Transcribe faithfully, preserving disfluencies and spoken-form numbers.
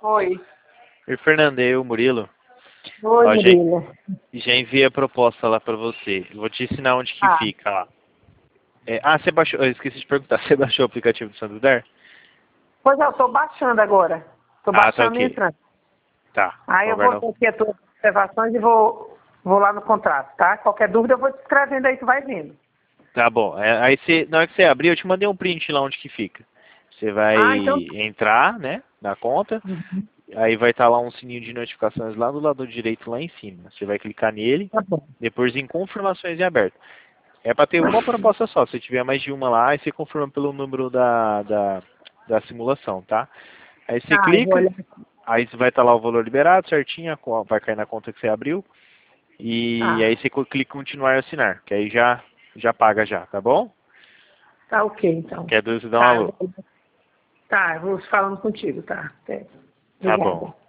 Oi. Oi, Fernanda, eu, Murilo. Oi, Ó, já, Murilo. já enviei a proposta lá pra você. Vou te ensinar onde que Ah, fica, ó. É, ah, você baixou, eu esqueci de perguntar, você baixou o aplicativo do Santander? pois é, eu estou baixando agora. Estou Ah, tá baixando e ok. entrando. Tá, Aí vou eu vou aguardar. ter aqui as tuas observações e vou, vou lá no contrato, tá? Qualquer dúvida eu vou te escrevendo aí, tu vai vendo. Tá bom, é, aí você, na hora que você abrir, eu te mandei um print lá onde que fica. Você vai Ah, então... entrar, né, na conta, Uhum. aí vai estar lá um sininho de notificações lá do lado direito, lá em cima. Você vai clicar nele, Tá bom. depois em confirmações em aberto. É para ter uma proposta só. Se tiver mais de uma lá, aí você confirma pelo número da, da, da simulação, tá? Aí você Tá, eu vou clica, olhar. aí vai estar lá o valor liberado certinho, a co- vai cair na conta que você abriu. E Tá, aí você co- clica em continuar e assinar, que aí já, já paga já, tá bom? tá ok, então. Quer dúvida, você dá um Tá, eu alô. vou, tá, eu vou falando contigo, tá? Até. Tá bom. Obrigada.